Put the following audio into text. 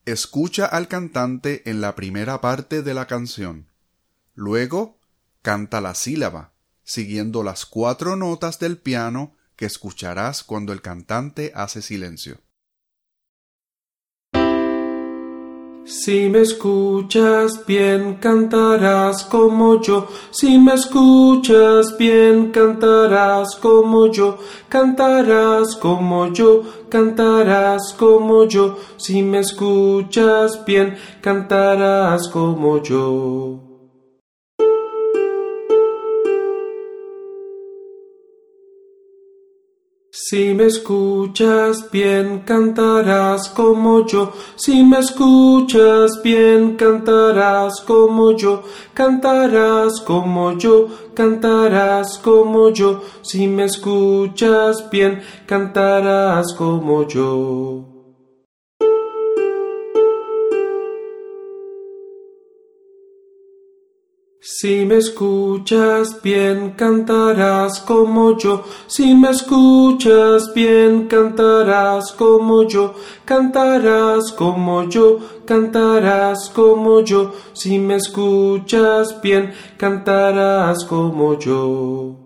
Escucha al cantante en la primera parte de la canción. Luego, canta la sílaba, siguiendo las 4 notas del piano que escucharás cuando el cantante hace silencio. Si me escuchas bien, cantarás como yo. Si me escuchas bien, cantarás como yo. Cantarás como yo, cantarás como yo. Si me escuchas bien, cantarás como yo. Si me escuchas bien, cantarás como yo. Si me escuchas bien, cantarás como yo. Cantarás como yo, cantarás como yo. Si me escuchas bien, cantarás como yo. Si me escuchas bien, cantarás como yo. Si me escuchas bien, cantarás como yo. Cantarás como yo, cantarás como yo. Si me escuchas bien, cantarás como yo.